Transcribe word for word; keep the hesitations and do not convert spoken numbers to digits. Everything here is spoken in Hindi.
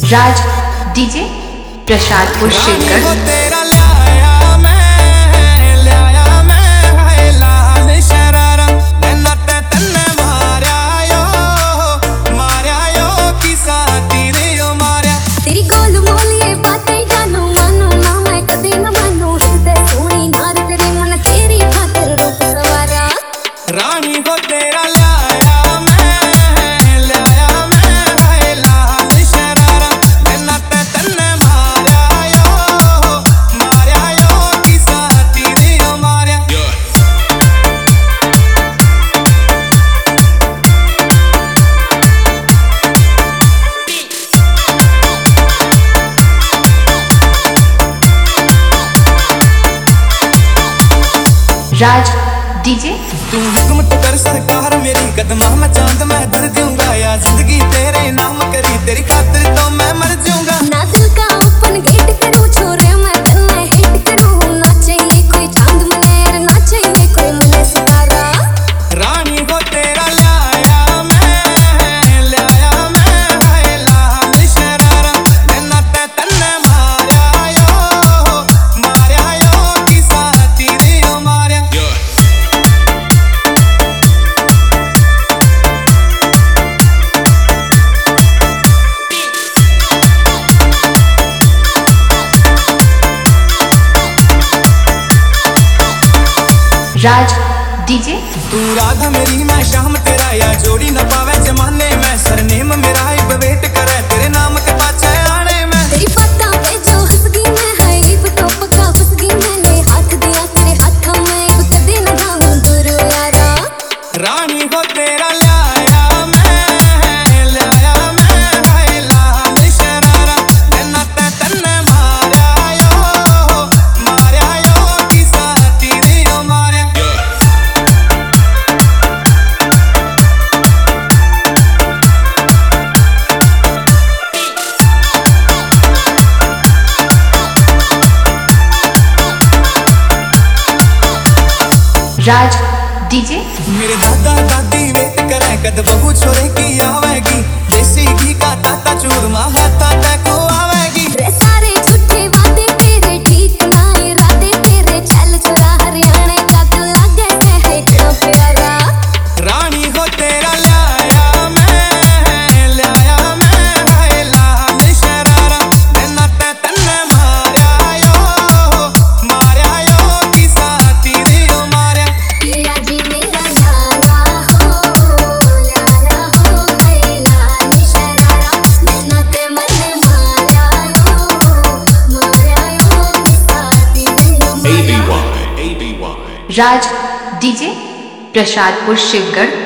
राज डीजे प्रसादपुर शिवगढ़। राज डीजे तू हुकूमत कर सरकार मेरी कदमा में चांद मैं धर दूंगा या जिंदगी तेरे नाम करी तेरी खातिर तो मैं मर जाऊंगा। ना दिल का ओपन गेट करूं छोरे मैं तन्ने हिट करूं ना चाहिए कोई चांद मनेर ना चाहिए कोई मने सितारा। रानी को तेरा लाया मैं लाया मैं हाय लाल शरारा मैं ते तन्ने मारा यो मारा यो की साथी रे ओ मारा। राज डीजे तू राधा मेरी मैं शाम तेरा या जोड़ी न पावे जमाने में सरनेम मेरा ही वेट करे तेरे नाम के पाछे आने में। तेरी पता पे जो हंसगी मैं है इब तो पक्का फंसगी मैंने हाथ दिया तेरे हाथों में इब कदे न जाऊं दूर यारा। रानी को तेरा लाया मैं लाया मैं हाय लाल शरारा मैं ते तन्ने मारा यो मारा यो की साथी रे ओ मारा। राज डीजे मेरे दादा दादी वेट करे कद बहू छोरे की आवेगी देसी घी का ताता चूरमा हाथा तको आवेगी। रे सारे झूठे वादे तेरे ठीक ना इरादे तेरे चल चला हरियाणा का तू लगे है क्या प्यारा। रानी को तेरा लाया मैं लाया मैं हाय लाल शरारा मैं ते तन्ने मारा यो मारा यो की साथी रे ओ मारा। पिया जी मेरा लाला हो लाला हो हाय लाल शरारा मैं ते मने मारा यो मारा यो की साथी रे ओ मारा। राज डीजे प्रसादपुर शिवगढ़।